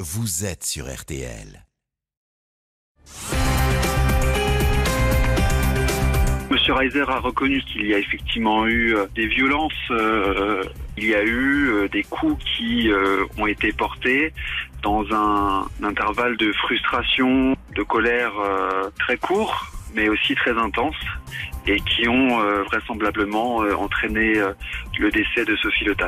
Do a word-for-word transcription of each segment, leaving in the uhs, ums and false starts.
vous êtes sur R T L. Monsieur Reiser a reconnu qu'il y a effectivement eu euh, des violences, euh, il y a eu euh, des coups qui euh, ont été portés dans un, un intervalle de frustration, de colère euh, très court, mais aussi très intense, et qui ont euh, vraisemblablement euh, entraîné euh, le décès de Sophie Le Tan.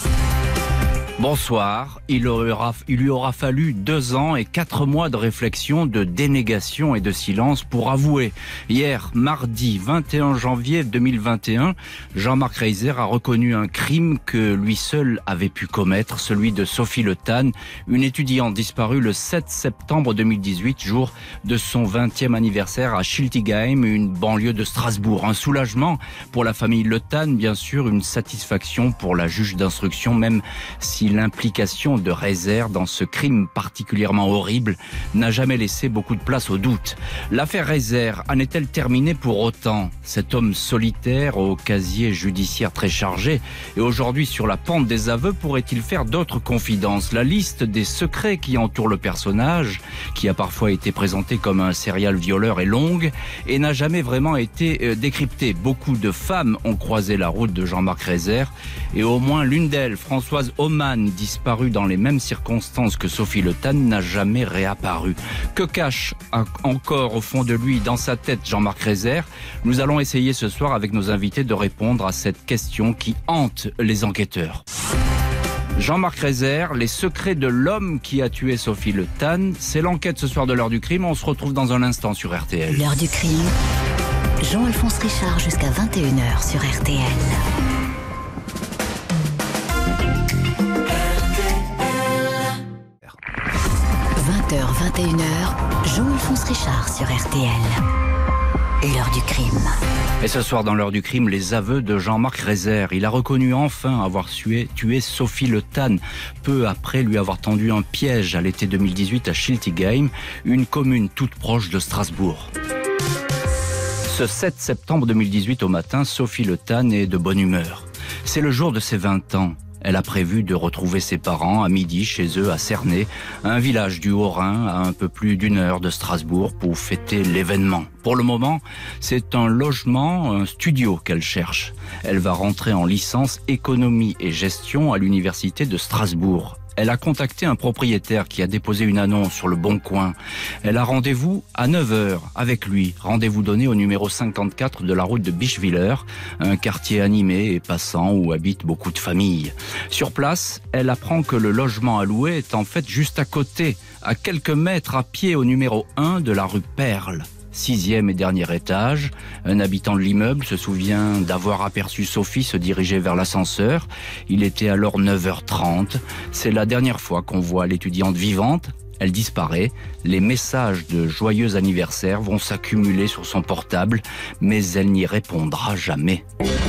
Bonsoir. Il, aura, il lui aura fallu deux ans et quatre mois de réflexion, de dénégation et de silence pour avouer. Hier, mardi vingt et un janvier deux mille vingt et un, Jean-Marc Reiser a reconnu un crime que lui seul avait pu commettre, celui de Sophie Le Tan, une étudiante disparue le sept septembre deux mille dix-huit, jour de son vingtième anniversaire à Schiltigheim, une banlieue de Strasbourg. Un soulagement pour la famille Le Tan, bien sûr, une satisfaction pour la juge d'instruction, même si l'implication de Reiser dans ce crime particulièrement horrible n'a jamais laissé beaucoup de place au doute. L'affaire Reiser en est-elle terminée pour autant? Cet homme solitaire au casier judiciaire très chargé et aujourd'hui sur la pente des aveux pourrait-il faire d'autres confidences? La liste des secrets qui entourent le personnage, qui a parfois été présenté comme un serial violeur, est longue et n'a jamais vraiment été décryptée. Beaucoup de femmes ont croisé la route de Jean-Marc Reiser et au moins l'une d'elles, Françoise Aumann, disparue dans les mêmes circonstances que Sophie Le Tan, n'a jamais réapparu. Que cache encore au fond de lui, dans sa tête, Jean-Marc Reiser? Nous allons essayer ce soir avec nos invités de répondre à cette question qui hante les enquêteurs. Jean-Marc Reiser, les secrets de l'homme qui a tué Sophie Le Tan, c'est l'enquête ce soir de l'heure du crime. On se retrouve dans un instant sur R T L. L'heure du crime, Jean-Alphonse Richard jusqu'à vingt et une heures sur R T L. vingt heures, vingt et une heures, Jean-Alphonse Richard sur R T L. L'heure du crime. Et ce soir dans l'heure du crime, les aveux de Jean-Marc Reiser. Il a reconnu enfin avoir tué, tué Sophie Le Tan, peu après lui avoir tendu un piège à l'été deux mille dix-huit à Schiltigheim, une commune toute proche de Strasbourg. Ce sept septembre deux mille dix-huit au matin, Sophie Le Tan est de bonne humeur. C'est le jour de ses vingt ans. Elle a prévu de retrouver ses parents à midi chez eux à Cernay, un village du Haut-Rhin à un peu plus d'une heure de Strasbourg, pour fêter l'événement. Pour le moment, c'est un logement, un studio qu'elle cherche. Elle va rentrer en licence économie et gestion à l'université de Strasbourg. Elle a contacté un propriétaire qui a déposé une annonce sur le Bon Coin. Elle a rendez-vous à neuf heures avec lui. Rendez-vous donné au numéro cinquante-quatre de la route de Bischwiller, un quartier animé et passant où habitent beaucoup de familles. Sur place, elle apprend que le logement à louer est en fait juste à côté, à quelques mètres à pied au numéro un de la rue Perle. Sixième et dernier étage, un habitant de l'immeuble se souvient d'avoir aperçu Sophie se diriger vers l'ascenseur. Il était alors neuf heures trente. C'est la dernière fois qu'on voit l'étudiante vivante. Elle disparaît. Les messages de joyeux anniversaire vont s'accumuler sur son portable, mais elle n'y répondra jamais.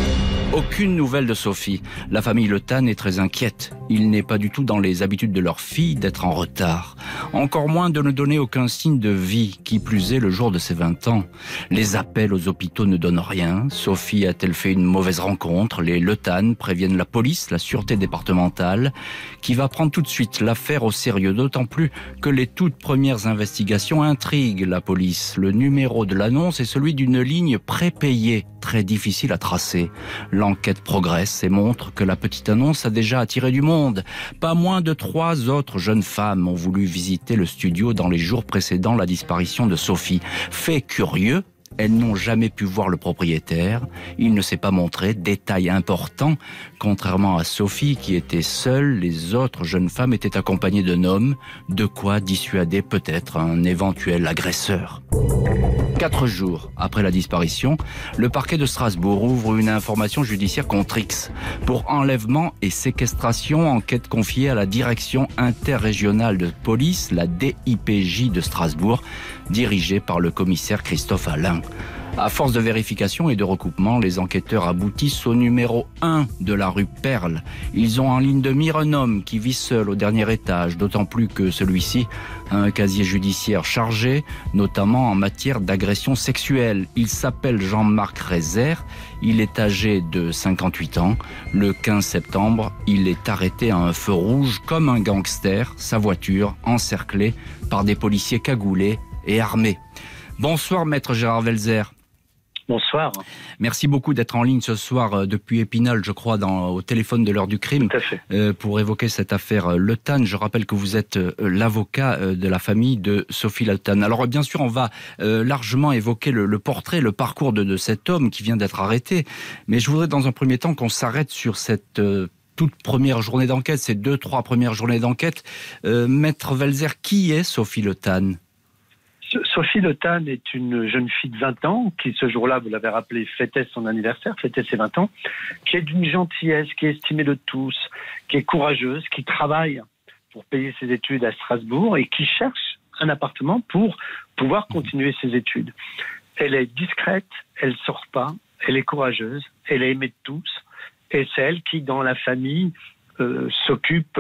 Aucune nouvelle de Sophie. La famille Le Tan est très inquiète. Il n'est pas du tout dans les habitudes de leur fille d'être en retard. Encore moins de ne donner aucun signe de vie, qui plus est le jour de ses vingt ans. Les appels aux hôpitaux ne donnent rien. Sophie a-t-elle fait une mauvaise rencontre? Les Le Tan préviennent la police, la sûreté départementale, qui va prendre tout de suite l'affaire au sérieux, d'autant plus que les toutes premières investigations intriguent la police. Le numéro de l'annonce est celui d'une ligne prépayée, très difficile à tracer. L'enquête progresse et montre que la petite annonce a déjà attiré du monde. Pas moins de trois autres jeunes femmes ont voulu visiter le studio dans les jours précédant la disparition de Sophie. Fait curieux, elles n'ont jamais pu voir le propriétaire. Il ne s'est pas montré. Détail important, contrairement à Sophie qui était seule, les autres jeunes femmes étaient accompagnées d'un homme, de quoi dissuader peut-être un éventuel agresseur. Quatre jours après la disparition, le parquet de Strasbourg ouvre une information judiciaire contre X pour enlèvement et séquestration, enquête confiée à la direction interrégionale de police, la D I P J de Strasbourg, dirigée par le commissaire Christophe Alain. À force de vérification et de recoupement, les enquêteurs aboutissent au numéro un de la rue Perle. Ils ont en ligne de mire un homme qui vit seul au dernier étage, d'autant plus que celui-ci a un casier judiciaire chargé, notamment en matière d'agression sexuelle. Il s'appelle Jean-Marc Rézère, il est âgé de cinquante-huit ans. Le quinze septembre, il est arrêté à un feu rouge comme un gangster, sa voiture encerclée par des policiers cagoulés et armés. Bonsoir maître Gérard Welzer. Bonsoir. Merci beaucoup d'être en ligne ce soir euh, depuis Épinal, je crois, dans, au téléphone de l'heure du crime. Tout à fait. Euh, pour évoquer cette affaire euh, Le Tan. Je rappelle que vous êtes euh, l'avocat euh, de la famille de Sophie Le Tan. Alors bien sûr, on va euh, largement évoquer le, le portrait, le parcours de, de cet homme qui vient d'être arrêté. Mais je voudrais dans un premier temps qu'on s'arrête sur cette euh, toute première journée d'enquête, ces deux, trois premières journées d'enquête. Euh, Maître Welzer, qui est Sophie Le Tan ? Sophie Le Tan est une jeune fille de vingt ans qui, ce jour-là, vous l'avez rappelé, fêtait son anniversaire, fêtait ses vingt ans, qui est d'une gentillesse, qui est estimée de tous, qui est courageuse, qui travaille pour payer ses études à Strasbourg et qui cherche un appartement pour pouvoir continuer ses études. Elle est discrète, elle ne sort pas, elle est courageuse, elle est aimée de tous et c'est elle qui, dans la famille, euh, s'occupe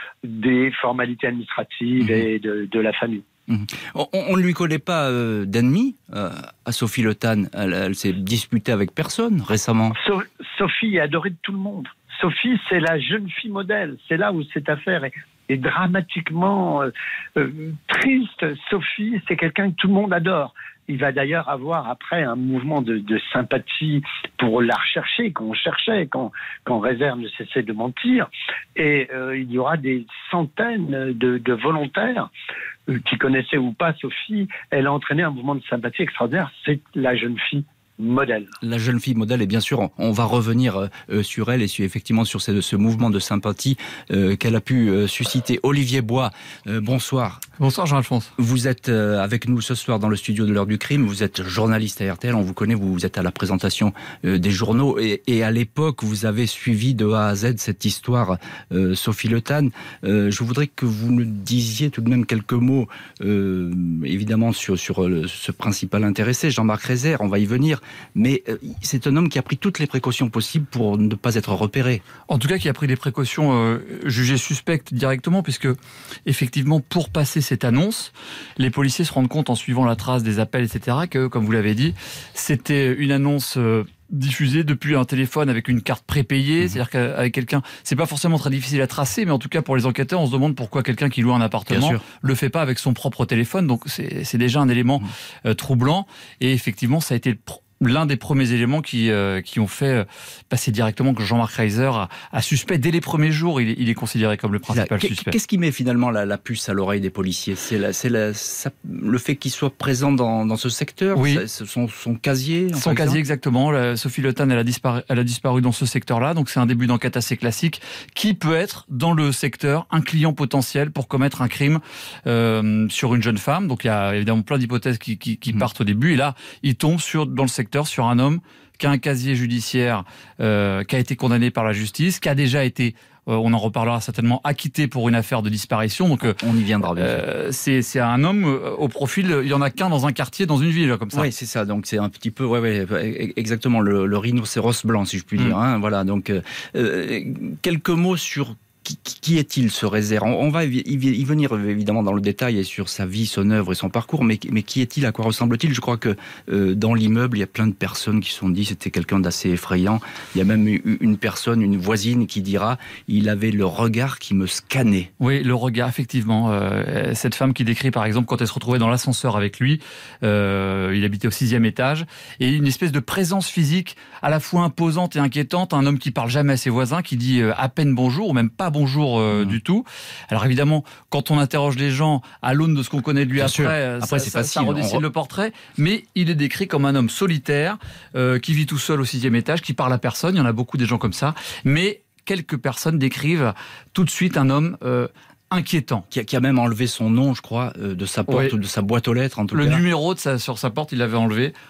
des formalités administratives et de, de la famille. Mmh. On ne lui connaît pas euh, d'ennemis euh, à Sophie Le Tan. Elle, elle s'est disputée avec personne récemment. So- Sophie est adorée de tout le monde. Sophie, c'est la jeune fille modèle. C'est là où cette affaire est, est dramatiquement euh, euh, triste. Sophie, c'est quelqu'un que tout le monde adore. Il va d'ailleurs avoir après un mouvement de, de sympathie pour la rechercher, qu'on cherchait, quand, quand Rézère ne cessait de mentir. Et euh, il y aura des centaines de, de volontaires euh, qui connaissaient ou pas Sophie. Elle a entraîné un mouvement de sympathie extraordinaire. C'est la jeune fille modèle. La jeune fille modèle, et bien sûr, on, on va revenir euh, sur elle et sur, effectivement sur ce, ce mouvement de sympathie euh, qu'elle a pu euh, susciter. Olivier Bois, euh, bonsoir. Bonsoir Jean-Alphonse. Vous êtes euh, avec nous ce soir dans le studio de l'heure du crime. Vous êtes journaliste à R T L, on vous connaît, vous, vous êtes à la présentation euh, des journaux et, et à l'époque, vous avez suivi de A à Z cette histoire euh, Sophie Le Tan. Euh, je voudrais que vous nous disiez tout de même quelques mots, euh, évidemment sur, sur euh, ce principal intéressé, Jean-Marc Rézère, on va y venir. Mais euh, c'est un homme qui a pris toutes les précautions possibles pour ne pas être repéré. En tout cas, qui a pris des précautions euh, jugées suspectes directement, puisque effectivement, pour passer cette annonce, les policiers se rendent compte en suivant la trace des appels, et cetera, que, comme vous l'avez dit, c'était une annonce euh, diffusée depuis un téléphone avec une carte prépayée, mmh. c'est-à-dire qu'avec quelqu'un, c'est pas forcément très difficile à tracer, mais en tout cas pour les enquêteurs, on se demande pourquoi quelqu'un qui loue un appartement le fait pas avec son propre téléphone. Donc c'est, c'est déjà un élément mmh. euh, troublant. Et effectivement, ça a été le pro- l'un des premiers éléments qui, euh, qui ont fait euh, passer directement que Jean-Marc Rézère a, a suspect. Dès les premiers jours, il, il est considéré comme le principal Là, suspect. Qu'est-ce qui met finalement la, la puce à l'oreille des policiers ? C'est, la, c'est la, ça, le fait qu'il soit présent dans, dans ce secteur ? Oui. C'est son, son casier en Son casier, exactement. La, Sophie Le Tan, elle a, disparu, elle a disparu dans ce secteur-là. Donc c'est un début d'enquête assez classique. Qui peut être dans le secteur un client potentiel pour commettre un crime euh, sur une jeune femme ? Donc il y a évidemment plein d'hypothèses qui, qui, qui mmh. partent au début. Et là, il tombe sur, dans le secteur sur un homme qui a un casier judiciaire, euh, qui a été condamné par la justice, qui a déjà été, euh, on en reparlera certainement, acquitté pour une affaire de disparition. Donc, euh, on y viendra. Euh, c'est, c'est un homme euh, au profil, il y en a qu'un dans un quartier, dans une ville, comme ça. Oui, c'est ça. Donc c'est un petit peu, ouais, ouais, exactement le, le rhinocéros blanc, si je puis dire. Mmh. Hein, voilà. Donc euh, quelques mots sur. Qui, qui est-il, ce Rézère ? On va y venir évidemment dans le détail et sur sa vie, son œuvre et son parcours, mais, mais qui est-il ? À quoi ressemble-t-il ? Je crois que euh, dans l'immeuble, il y a plein de personnes qui se sont dit c'était quelqu'un d'assez effrayant. Il y a même une personne, une voisine qui dira il avait le regard qui me scannait. Oui, le regard, effectivement. Euh, cette femme qui décrit par exemple quand elle se retrouvait dans l'ascenseur avec lui, euh, il habitait au sixième étage, et une espèce de présence physique à la fois imposante et inquiétante, un homme qui parle jamais à ses voisins, qui dit euh, à peine bonjour, ou même pas bonjour euh, mmh. du tout. Alors évidemment, quand on interroge les gens à l'aune de ce qu'on connaît de lui après, euh, après ça, c'est facile, ça redessine on... le portrait, mais il est décrit comme un homme solitaire, euh, qui vit tout seul au sixième étage, qui parle à personne, il y en a beaucoup des gens comme ça, mais quelques personnes décrivent tout de suite un homme euh, inquiétant. Qui a, qui a même enlevé son nom, je crois, euh, de sa porte, oui. ou de sa boîte aux lettres en tout le cas. Le numéro de sa, sur sa porte, il l'avait enlevé.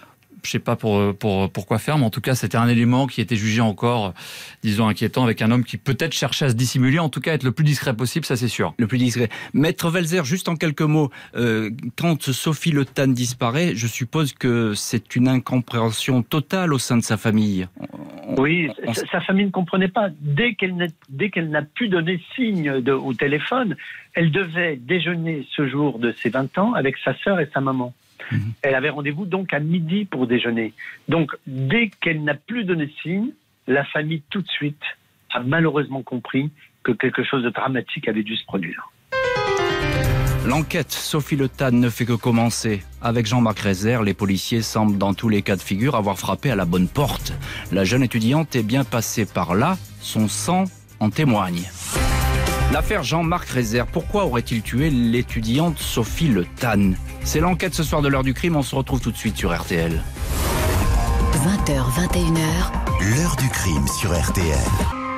Je sais pas pour, pour, pour quoi faire, mais en tout cas, c'était un élément qui était jugé encore, disons, inquiétant, avec un homme qui peut-être cherchait à se dissimuler, en tout cas être le plus discret possible, ça c'est sûr. Le plus discret. Maître Welser, juste en quelques mots, euh, quand Sophie Le Tan disparaît, je suppose que c'est une incompréhension totale au sein de sa famille. On, oui, on... sa famille ne comprenait pas. Dès qu'elle n'a, dès qu'elle n'a pu donner signe de, au téléphone, elle devait déjeuner ce jour de ses vingt ans avec sa sœur et sa maman. Mmh. Elle avait rendez-vous donc à midi pour déjeuner. Donc, dès qu'elle n'a plus donné signe, la famille tout de suite a malheureusement compris que quelque chose de dramatique avait dû se produire. L'enquête Sophie Le Tan ne fait que commencer. Avec Jean-Marc Reiser, les policiers semblent dans tous les cas de figure avoir frappé à la bonne porte. La jeune étudiante est bien passée par là, son sang en témoigne. L'affaire Jean-Marc Reiser, pourquoi aurait-il tué l'étudiante Sophie Le Tan? C'est l'enquête ce soir de l'heure du crime, on se retrouve tout de suite sur R T L. vingt heures, vingt et une heures. L'heure du crime sur R T L.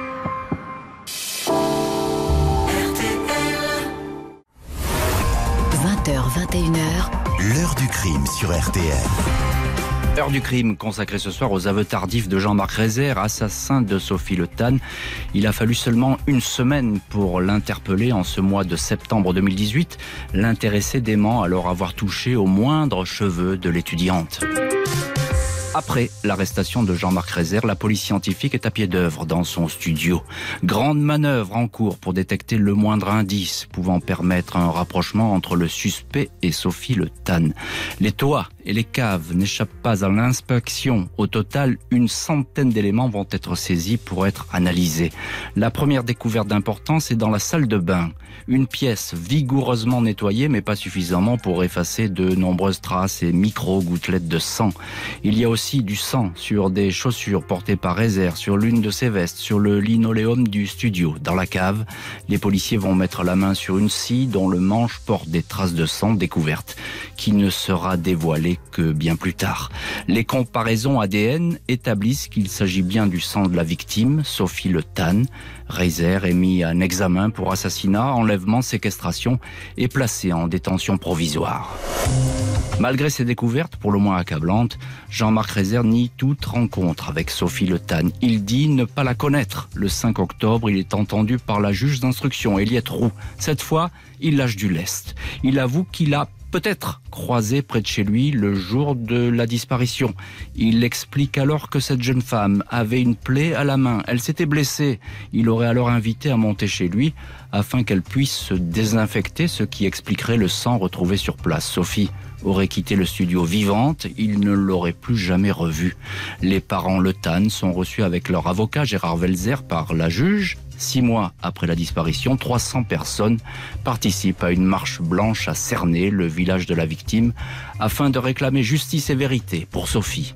vingt heures, vingt et une heures. L'heure du crime sur R T L. Heure du crime consacrée ce soir aux aveux tardifs de Jean-Marc Reiser, assassin de Sophie Le Tan. Il a fallu seulement une semaine pour l'interpeller en ce mois de septembre deux mille dix-huit. L'intéressé dément alors avoir touché aux moindres cheveux de l'étudiante. Après l'arrestation de Jean-Marc Reiser, la police scientifique est à pied d'œuvre dans son studio. Grande manœuvre en cours pour détecter le moindre indice pouvant permettre un rapprochement entre le suspect et Sophie Le Tan. Les toits et les caves n'échappent pas à l'inspection. Au total, une centaine d'éléments vont être saisis pour être analysés. La première découverte d'importance est dans la salle de bain. Une pièce vigoureusement nettoyée, mais pas suffisamment pour effacer de nombreuses traces et micro-gouttelettes de sang. Il y a aussi du sang sur des chaussures portées par Reiser, sur l'une de ses vestes, sur le linoléum du studio. Dans la cave, les policiers vont mettre la main sur une scie dont le manche porte des traces de sang découvertes, qui ne sera dévoilée que bien plus tard. Les comparaisons A D N établissent qu'il s'agit bien du sang de la victime, Sophie Le Tan. Reiser est mis en examen pour assassinat, enlèvement, séquestration et placé en détention provisoire. Malgré ces découvertes, pour le moins accablantes, Jean-Marc Reiser nie toute rencontre avec Sophie Le Tan. Il dit ne pas la connaître. Le cinq octobre, il est entendu par la juge d'instruction, Eliette Roux. Cette fois, il lâche du lest. Il avoue qu'il a peut-être croisé près de chez lui le jour de la disparition. Il explique alors que cette jeune femme avait une plaie à la main. Elle s'était blessée. Il aurait alors invité à monter chez lui afin qu'elle puisse se désinfecter, ce qui expliquerait le sang retrouvé sur place. Sophie aurait quitté le studio vivante, il ne l'aurait plus jamais revue. Les parents Le Tan sont reçus avec leur avocat Gérard Welser par la juge. Six mois après la disparition, trois cents personnes participent à une marche blanche à Cernay, le village de la victime, afin de réclamer justice et vérité pour Sophie.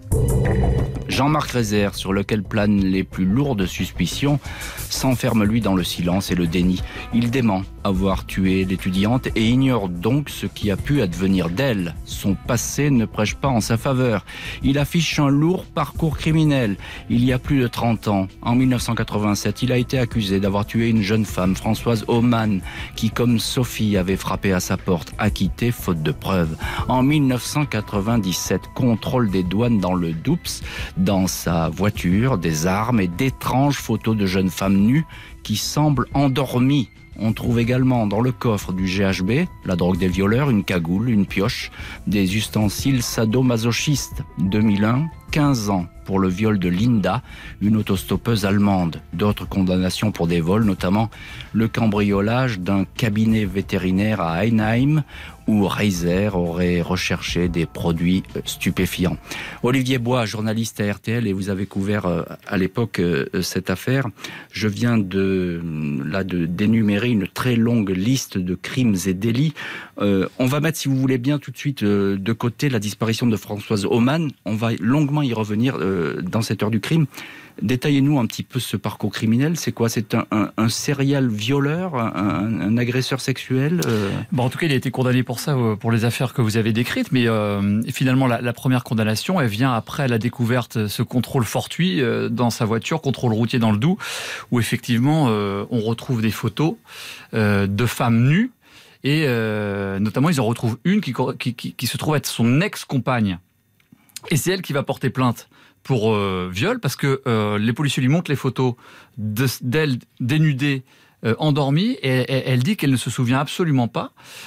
Jean-Marc Reiser, sur lequel planent les plus lourdes suspicions, s'enferme lui dans le silence et le déni. Il dément avoir tué l'étudiante et ignore donc ce qui a pu advenir d'elle. Son passé ne prêche pas en sa faveur. Il affiche un lourd parcours criminel. Il y a plus de trente ans, en mille neuf cent quatre-vingt-sept, il a été accusé d'avoir tué une jeune femme, Françoise Aumann, qui, comme Sophie, avait frappé à sa porte, acquitté faute de preuves. En mille neuf cent quatre-vingt-dix-sept, contrôle des douanes dans le Doubs, dans sa voiture, des armes et d'étranges photos de jeunes femmes nues qui semblent endormies. On trouve également dans le coffre du G H B, la drogue des violeurs, une cagoule, une pioche, des ustensiles sadomasochistes. deux mille un, quinze ans pour le viol de Linda, une autostoppeuse allemande. D'autres condamnations pour des vols, notamment le cambriolage d'un cabinet vétérinaire à Heinheim, où Reiser aurait recherché des produits stupéfiants. Olivier Bois, journaliste à R T L, et vous avez couvert à l'époque cette affaire. Je viens de, là, de d'énumérer une très longue liste de crimes et délits. Euh, on va mettre, si vous voulez bien, tout de suite euh, de côté la disparition de Françoise Aumann. On va longuement y revenir euh, dans cette heure du crime. Détaillez-nous un petit peu ce parcours criminel. C'est quoi? C'est un, un, un serial violeur, un, un agresseur sexuel euh... bon, en tout cas, il a été condamné pour ça, pour les affaires que vous avez décrites. Mais euh, finalement, la, la première condamnation, elle vient après la découverte, ce contrôle fortuit euh, dans sa voiture, contrôle routier dans le Doubs, où effectivement, euh, on retrouve des photos euh, de femmes nues. Et euh, notamment, ils en retrouvent une qui, qui, qui, qui se trouve être son ex-compagne. Et c'est elle qui va porter plainte pour euh, viol, parce que euh, les policiers lui montrent les photos de, d'elle dénudée, Euh, endormie, et elle, elle dit qu'elle ne se souvient absolument pas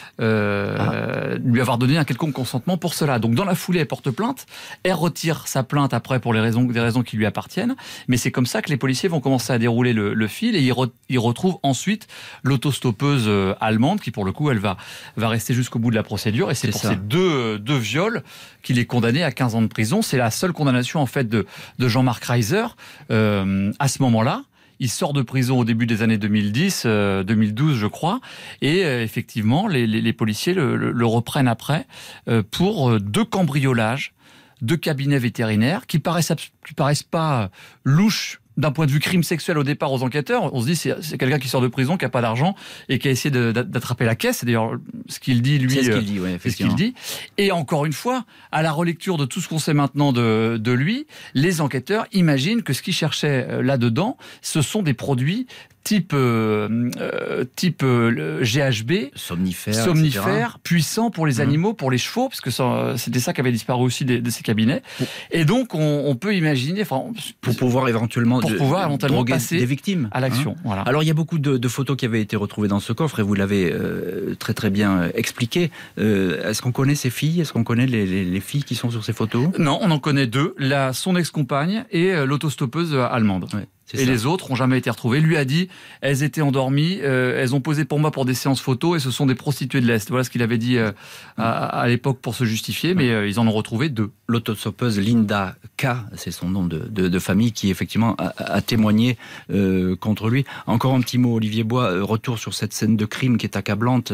euh, ah. lui avoir donné un quelconque consentement pour cela. Donc dans la foulée, elle porte plainte, elle retire sa plainte après pour les raisons, des raisons qui lui appartiennent, mais c'est comme ça que les policiers vont commencer à dérouler le, le fil, et ils, re, ils retrouvent ensuite l'autostoppeuse euh, allemande, qui pour le coup, elle va, va rester jusqu'au bout de la procédure, et c'est, c'est pour ça. ces deux, deux viols qu'il est condamné à quinze ans de prison. C'est la seule condamnation en fait de, de Jean-Marc Reiser euh, à ce moment-là. Il sort de prison au début des années deux mille dix, euh, deux mille douze je crois, et euh, effectivement les, les, les policiers le, le, le reprennent après euh, pour euh, deux cambriolages, deux cabinets vétérinaires qui paraissent, qui paraissent pas louches d'un point de vue crime sexuel au départ aux enquêteurs. On se dit c'est, c'est quelqu'un qui sort de prison, qui a pas d'argent et qui a essayé de, d'attraper la caisse. C'est d'ailleurs ce qu'il dit lui. C'est ce qu'il dit, ouais, c'est ce qu'il dit. Et encore une fois, à la relecture de tout ce qu'on sait maintenant de, de lui, les enquêteurs imaginent que ce qu'ils cherchaient là-dedans, ce sont des produits type euh, euh, type euh, G H B, somnifère, somnifère puissant pour les animaux, mmh. pour les chevaux, parce que ça, c'était ça qui avait disparu aussi de, de ces cabinets. Mmh. Et donc on, on peut imaginer, enfin, pour pouvoir éventuellement pour de, pouvoir éventuellement droguer passer des victimes à l'action. Hein. Voilà. Alors il y a beaucoup de, de photos qui avaient été retrouvées dans ce coffre, et vous l'avez euh, très très bien expliqué. Euh, est-ce qu'on connaît ces filles ? Est-ce qu'on connaît les, les, les filles qui sont sur ces photos ? Non, on en connaît deux, la son ex-compagne et euh, l'autostoppeuse allemande. Ouais. C'est et ça. Les autres n'ont jamais été retrouvées. Lui a dit, elles étaient endormies, euh, elles ont posé pour moi pour des séances photos, et ce sont des prostituées de l'Est. Voilà ce qu'il avait dit euh, à, à l'époque pour se justifier, mais euh, ils en ont retrouvé deux. L'autostopeuse Linda K, c'est son nom de, de, de famille, qui effectivement a, a témoigné euh, contre lui. Encore un petit mot, Olivier Bois, euh, retour sur cette scène de crime qui est accablante.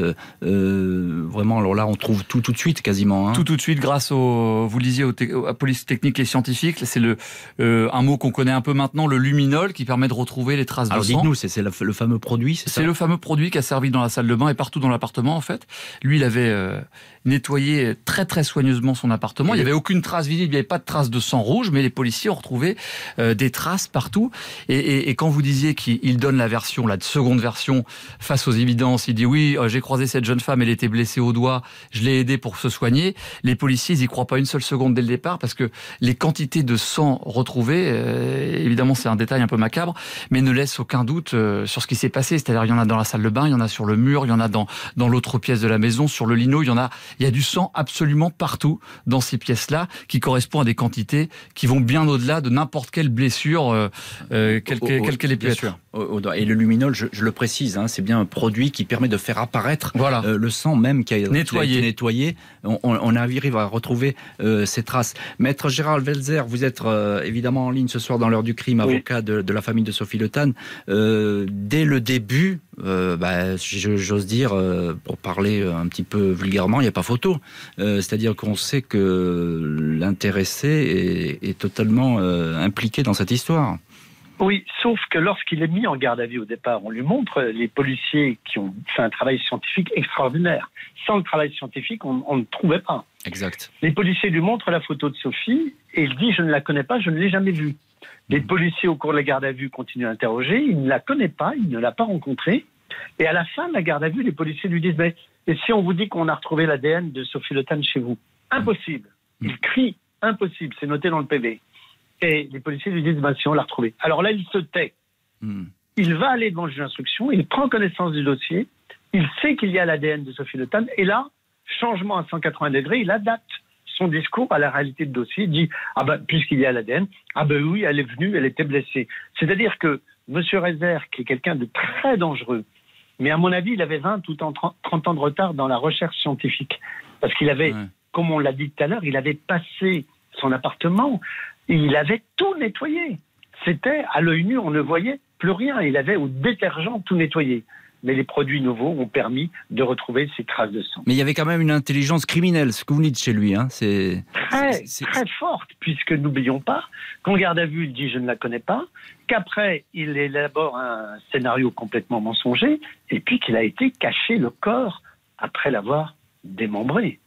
Euh, vraiment, alors là, on trouve tout tout de suite quasiment. Hein. Tout tout de suite, grâce au, vous lisiez au te, à police technique et scientifique, c'est le euh, un mot qu'on connaît un peu maintenant, le luminol, qui permet de retrouver les traces Alors de sang. Alors dites-nous, c'est, c'est le, le fameux produit, c'est, c'est ça le fameux produit qui a servi dans la salle de bain et partout dans l'appartement en fait. Lui, il avait euh, nettoyé très très soigneusement son appartement. Et il n'y avait aucune trace visible, il n'y avait pas de trace de sang rouge, mais les policiers ont retrouvé euh, des traces partout. Et, et, et quand vous disiez qu'il donne la version, la seconde version, face aux évidences, il dit oui, euh, j'ai croisé cette jeune femme, elle était blessée au doigt, je l'ai aidée pour se soigner. Les policiers, ils y croient pas une seule seconde dès le départ, parce que les quantités de sang retrouvées, euh, évidemment c'est un détail un peu macabre, mais ne laisse aucun doute euh, sur ce qui s'est passé. C'est-à-dire, il y en a dans la salle de bain, il y en a sur le mur, il y en a dans dans l'autre pièce de la maison, sur le lino, il y en a, il y a du sang absolument partout dans ces pièces-là, qui correspond à des quantités qui vont bien au-delà de n'importe quelle blessure, euh, euh, quelle, quelle, quelle qu'elle ait pu être. Sûr. Et le luminol, je, je le précise, hein, c'est bien un produit qui permet de faire apparaître voilà. euh, le sang même qui a, nettoyé. qui a été nettoyé. On, on arrive à retrouver euh, ces traces. Maître Gérald Welzer, vous êtes euh, évidemment en ligne ce soir dans l'heure du crime, oui. avocat de, de la famille de Sophie Le Tan. Euh, dès le début, euh, bah, j'ose dire, euh, pour parler un petit peu vulgairement, il n'y a pas photo. Euh, c'est-à-dire qu'on sait que l'intéressé est, est totalement euh, impliqué dans cette histoire. Oui, sauf que lorsqu'il est mis en garde à vue au départ, on lui montre les policiers qui ont fait un travail scientifique extraordinaire. Sans le travail scientifique, on, on ne trouvait pas. Exact. Les policiers lui montrent la photo de Sophie et il dit « je ne la connais pas, je ne l'ai jamais vue ». Les policiers, au cours de la garde à vue, continuent à interroger. Il ne la connaît pas, il ne l'a pas rencontrée. Et à la fin de la garde à vue, les policiers lui disent « mais et si on vous dit qu'on a retrouvé l'A D N de Sophie Le Tan chez vous ?» Impossible. Il crie « impossible », c'est noté dans le P V. Et les policiers lui disent bah, si on l'a retrouvé. Alors là, il se tait. Mm. Il va aller devant le juge d'instruction, il prend connaissance du dossier, il sait qu'il y a l'A D N de Sophie Le Tan, et là, changement à cent quatre-vingts degrés, il adapte son discours à la réalité du dossier. Il dit ah ben, puisqu'il y a l'A D N, ah ben oui, elle est venue, elle était blessée. C'est-à-dire que M. Reiser, qui est quelqu'un de très dangereux, mais à mon avis, il avait vingt ou trente ans de retard dans la recherche scientifique. Parce qu'il avait, ouais. comme on l'a dit tout à l'heure, il avait passé son appartement. Il avait tout nettoyé. C'était, à l'œil nu, on ne voyait plus rien. Il avait au détergent tout nettoyé. Mais les produits nouveaux ont permis de retrouver ces traces de sang. Mais il y avait quand même une intelligence criminelle, ce que vous dites chez lui. Hein. C'est... Très, c'est... très forte, puisque n'oublions pas qu'en garde à vue, il dit « je ne la connais pas », qu'après, il élabore un scénario complètement mensonger, et puis qu'il a été caché le corps après l'avoir démembré.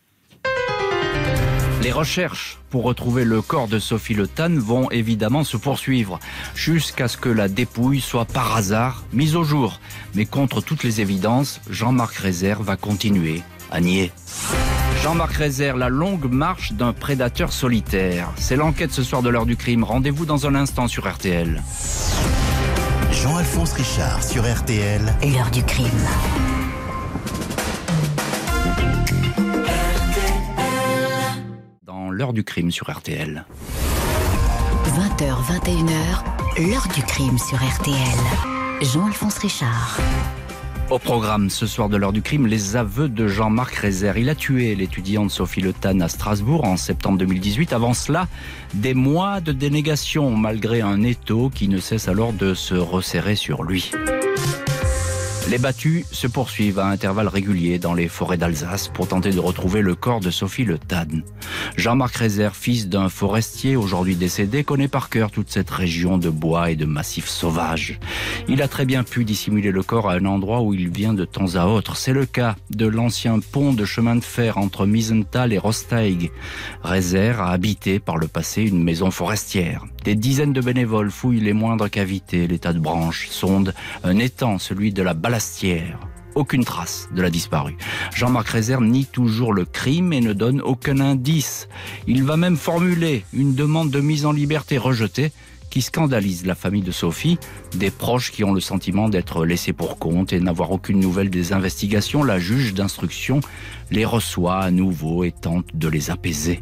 Les recherches pour retrouver le corps de Sophie Le Tan vont évidemment se poursuivre jusqu'à ce que la dépouille soit par hasard mise au jour. Mais contre toutes les évidences, Jean-Marc Reiser va continuer à nier. Jean-Marc Rézère, la longue marche d'un prédateur solitaire. C'est l'enquête ce soir de l'heure du crime. Rendez-vous dans un instant sur R T L. Jean-Alphonse Richard sur R T L. L'heure du crime. Dans l'heure du crime sur R T L. vingt heures, vingt et une heures, l'heure du crime sur R T L. Jean-Alphonse Richard. Au programme ce soir de l'heure du crime, les aveux de Jean-Marc Rézère. Il a tué l'étudiante Sophie Le Tan à Strasbourg en septembre deux mille dix-huit. Avant cela, des mois de dénégation malgré un étau qui ne cesse alors de se resserrer sur lui. Les battues se poursuivent à intervalles réguliers dans les forêts d'Alsace pour tenter de retrouver le corps de Sophie Le Tan. Jean-Marc Rézère, fils d'un forestier aujourd'hui décédé, connaît par cœur toute cette région de bois et de massifs sauvages. Il a très bien pu dissimuler le corps à un endroit où il vient de temps à autre. C'est le cas de l'ancien pont de chemin de fer entre Miesenthal et Rosteig. Rézère a habité par le passé une maison forestière. Des dizaines de bénévoles fouillent les moindres cavités, les tas de branches, sondent un étang, celui de la Balastière. Aucune trace de la disparue. Jean-Marc Rézère nie toujours le crime et ne donne aucun indice. Il va même formuler une demande de mise en liberté rejetée qui scandalise la famille de Sophie, des proches qui ont le sentiment d'être laissés pour compte et n'avoir aucune nouvelle des investigations. La juge d'instruction les reçoit à nouveau et tente de les apaiser.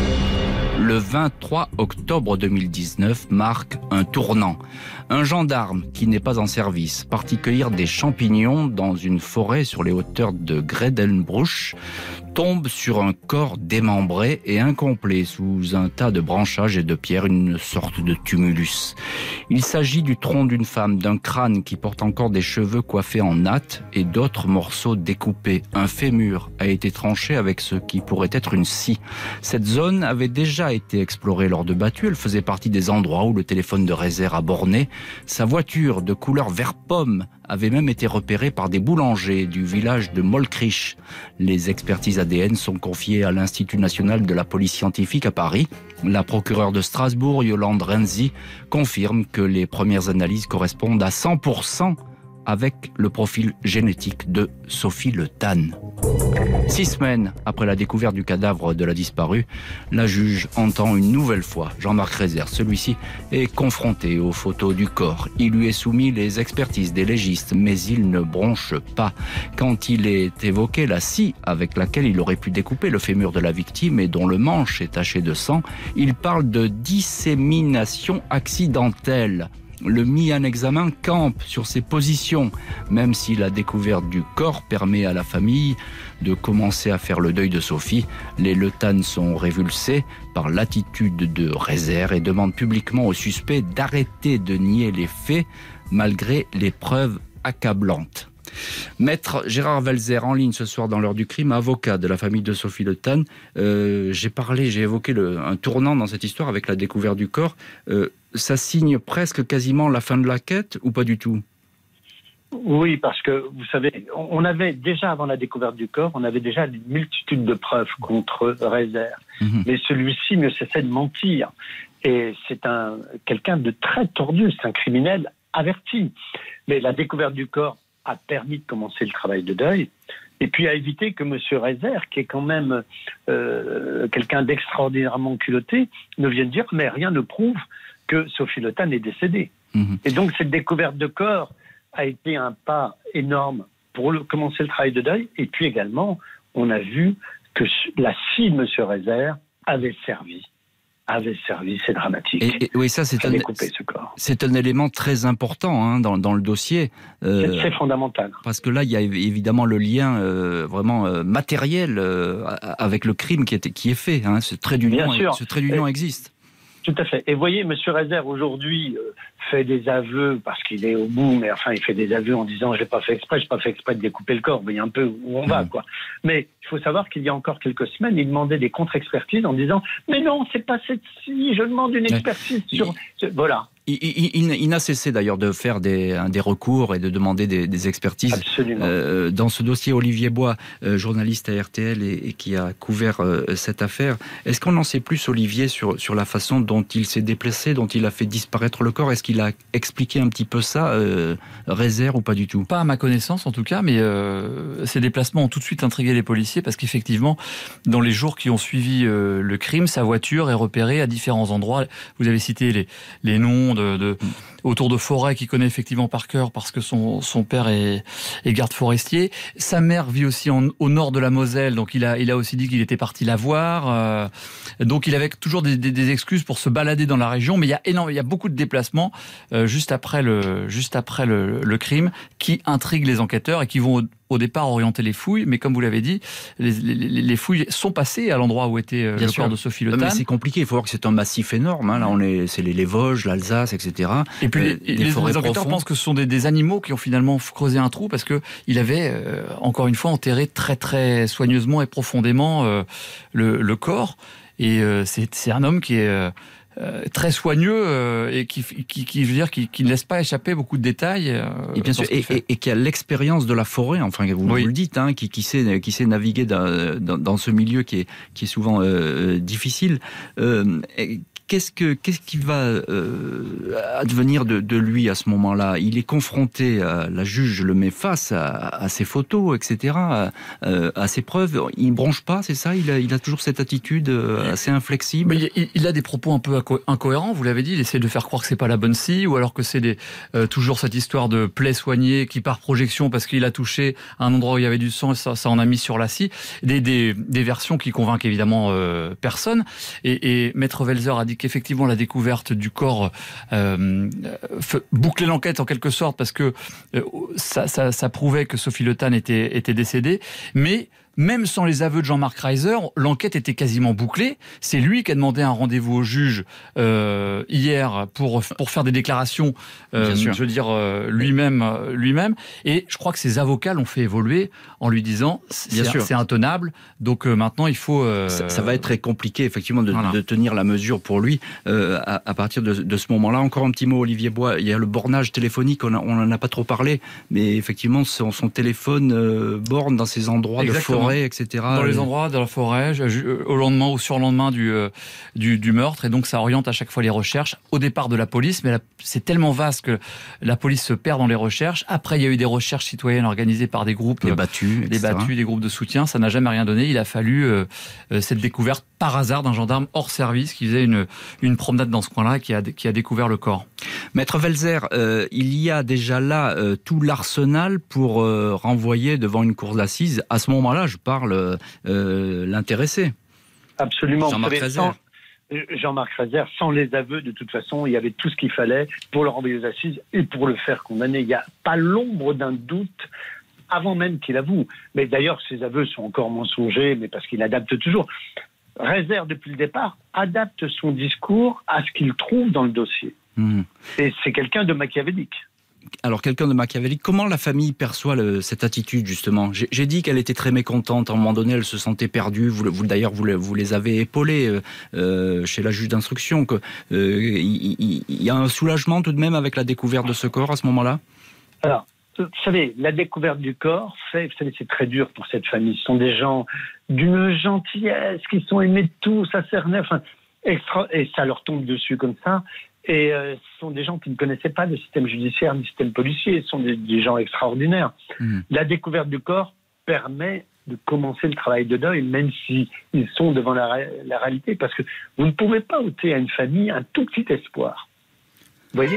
Le vingt-trois octobre deux mille dix-neuf marque un tournant. Un gendarme qui n'est pas en service partit cueillir des champignons dans une forêt sur les hauteurs de Gredenbruch tombe sur un corps démembré et incomplet sous un tas de branchages et de pierres, une sorte de tumulus. Il s'agit du tronc d'une femme, d'un crâne qui porte encore des cheveux coiffés en natte et d'autres morceaux découpés. Un fémur a été tranché avec ce qui pourrait être une scie. Cette zone avait déjà été explorée lors de battues. Elle faisait partie des endroits où le téléphone de Rézère a borné. Sa voiture de couleur vert pomme avait même été repérée par des boulangers du village de Molkrich. Les expertises A D N sont confiées à l'Institut national de la police scientifique à Paris. La procureure de Strasbourg, Yolande Renzi, confirme que les premières analyses correspondent à cent pour cent avec le profil génétique de Sophie Le Tan. Six semaines après la découverte du cadavre de la disparue, la juge entend une nouvelle fois Jean-Marc Rézère. Celui-ci est confronté aux photos du corps. Il lui est soumis les expertises des légistes, mais il ne bronche pas. Quand il est évoqué la scie avec laquelle il aurait pu découper le fémur de la victime et dont le manche est taché de sang, il parle de dissémination accidentelle. Le mis en examen campe sur ses positions, même si la découverte du corps permet à la famille de commencer à faire le deuil de Sophie. Les Le Tan sont révulsés par l'attitude de Rézère et demandent publiquement au suspect d'arrêter de nier les faits malgré les preuves accablantes. Maître Gérard Welzer en ligne ce soir dans l'heure du crime, avocat de la famille de Sophie Le Tan. Euh, j'ai parlé, j'ai évoqué le, un tournant dans cette histoire avec la découverte du corps. Euh, ça signe presque quasiment la fin de la quête ou pas du tout ? Oui, parce que vous savez, on avait déjà avant la découverte du corps, on avait déjà une multitude de preuves contre Rézère. Mmh. Mais celui-ci ne cessait de mentir. Et c'est un quelqu'un de très tordu, c'est un criminel averti. Mais la découverte du corps a permis de commencer le travail de deuil et puis a évité que M. Rézère, qui est quand même euh, quelqu'un d'extraordinairement culotté, ne vienne dire mais rien ne prouve que Sophie Le Tan est décédée. Mmh. Et donc cette découverte de corps a été un pas énorme pour le, commencer le travail de deuil. Et puis également, on a vu que la scie de M. Rézère avait servi. avait servi, c'est dramatique. Et, et, oui, ça c'est un, c'est un élément très important hein, dans, dans le dossier. Euh, c'est, c'est fondamental. Parce que là, il y a évidemment le lien euh, vraiment euh, matériel euh, avec le crime qui est, qui est fait. Hein. Ce trait d'union, ce trait d'union et, existe. Tout à fait. Et voyez, M. Rézère aujourd'hui euh, fait des aveux parce qu'il est au bout, mais enfin il fait des aveux en disant j'ai pas fait exprès, j'ai pas fait exprès de découper le corps. Vous voyez un peu où on mmh. va, quoi. Mais il faut savoir qu'il y a encore quelques semaines, il demandait des contre-expertises en disant mais non, c'est pas cette scie, je demande une expertise ouais. sur. Il... Voilà. Il, il, il, il n'a cessé d'ailleurs de faire des, des recours et de demander des, des expertises. Absolument. Euh, dans ce dossier, Olivier Bois, euh, journaliste à R T L et, et qui a couvert euh, cette affaire, est-ce qu'on en sait plus, Olivier, sur, sur la façon dont il s'est déplacé, dont il a fait disparaître le corps ? Est-ce qu'il qu'il a expliqué un petit peu ça, euh, Rezer, ou pas du tout? Pas à ma connaissance en tout cas, mais euh, ces déplacements ont tout de suite intrigué les policiers parce qu'effectivement, dans les jours qui ont suivi euh, le crime, sa voiture est repérée à différents endroits. Vous avez cité les, les noms de, de, autour de forêts qu'il connaît effectivement par cœur parce que son, son père est, est garde forestier. Sa mère vit aussi en, au nord de la Moselle, donc il a, il a aussi dit qu'il était parti la voir. Euh, donc il avait toujours des, des, des excuses pour se balader dans la région, mais il y a énorme, il y a beaucoup de déplacements euh, juste après le, juste après le, le crime qui intriguent les enquêteurs et qui vont au, au départ orienter les fouilles, mais comme vous l'avez dit, les, les, les fouilles sont passées à l'endroit où était euh, le sûr. corps de Sophie Le Tan. Mais c'est compliqué, il faut voir que c'est un massif énorme, hein. Là on est, c'est les, les Vosges, l'Alsace, et cetera. Et puis euh, les, les, les enquêteurs profondes. Pensent que ce sont des, des animaux qui ont finalement creusé un trou parce que il avait euh, encore une fois enterré très très soigneusement et profondément euh, le, le corps. Et euh, c'est, c'est un homme qui est euh, Euh, très soigneux euh, et qui, qui, qui, je veux dire, qui, qui ne laisse pas échapper beaucoup de détails. Euh, et bien sûr, et, et, et qui a l'expérience de la forêt. Enfin, vous, oui. vous le dites, hein, qui, qui sait, qui sait naviguer dans, dans, dans ce milieu qui est, qui est souvent euh, difficile. Euh, et, Qu'est-ce, que, qu'est-ce qui va euh, advenir de, de lui à ce moment-là? Il est confronté, à, la juge le met face à, à ses photos, et cetera, à, à ses preuves. Il ne bronche pas, c'est ça? il a, il a toujours cette attitude assez inflexible. Mais il, il a des propos un peu inco- incohérents, vous l'avez dit. Il essaie de faire croire que c'est pas la bonne scie, ou alors que c'est des, euh, toujours cette histoire de plaie soignée qui par projection parce qu'il a touché à un endroit où il y avait du sang et ça, ça en a mis sur la scie. Des, des, des versions qui convainquent évidemment euh, personne. Et, et Maître Welser a dit qu'effectivement la découverte du corps euh, bouclait l'enquête en quelque sorte parce que euh, ça, ça, ça prouvait que Sophie Le Tan était, était décédée, mais même sans les aveux de Jean-Marc Reiser, l'enquête était quasiment bouclée. C'est lui qui a demandé un rendez-vous au juge euh, hier pour pour faire des déclarations, euh, je veux dire euh, lui-même, lui-même. Et je crois que ses avocats l'ont fait évoluer en lui disant c'est, c'est intenable. Donc euh, maintenant il faut. Euh, ça, ça va être très compliqué effectivement de, voilà. de tenir la mesure pour lui euh, à, à partir de, de ce moment-là. Encore un petit mot, Olivier Bois. Il y a le bornage téléphonique. On en a pas trop parlé, mais effectivement son, son téléphone euh, borne dans ces endroits Exactement. de forêt. Et cetera. Dans les endroits de la forêt, au lendemain ou surlendemain du, du, du meurtre, et donc ça oriente à chaque fois les recherches au départ de la police, mais la, c'est tellement vaste que la police se perd dans les recherches. Après, il y a eu des recherches citoyennes organisées par des groupes, des battus, des battus, des groupes de soutien. Ça n'a jamais rien donné. Il a fallu euh, cette découverte par hasard d'un gendarme hors service qui faisait une, une promenade dans ce coin-là, qui a, qui a découvert le corps. Maître Welser, euh, il y a déjà là euh, tout l'arsenal pour euh, renvoyer devant une cour d'assises. À ce moment-là, je parle euh, l'intéressé. Absolument. Jean-Marc Reiser. Jean-Marc Reiser, sans les aveux, de toute façon, il y avait tout ce qu'il fallait pour le renvoyer aux assises et pour le faire condamner. Il n'y a pas l'ombre d'un doute avant même qu'il avoue. Mais d'ailleurs, ses aveux sont encore mensongers, mais parce qu'il adapte toujours. Reiser, depuis le départ, adapte son discours à ce qu'il trouve dans le dossier. Mmh. Et c'est quelqu'un de machiavélique. Alors, quelqu'un de machiavélique, comment la famille perçoit le, cette attitude, justement? J'ai, j'ai dit qu'elle était très mécontente. À un moment donné, elle se sentait perdue. Vous, vous, d'ailleurs, vous, vous les avez épaulés euh, chez la juge d'instruction. Il euh, y, y, y a un soulagement tout de même avec la découverte de ce corps à ce moment-là? Alors, vous savez, la découverte du corps, fait, vous savez, c'est très dur pour cette famille. Ce sont des gens d'une gentillesse, qui sont aimés de tous, ça cernait, enfin, extra, et ça leur tombe dessus comme ça. Et euh, ce sont des gens qui ne connaissaient pas le système judiciaire, le système policier. Ce sont des, des gens extraordinaires. Mmh. La découverte du corps permet de commencer le travail de deuil, même s'ils sont devant la, la réalité, parce que vous ne pouvez pas ôter à une famille un tout petit espoir. Vous voyez ?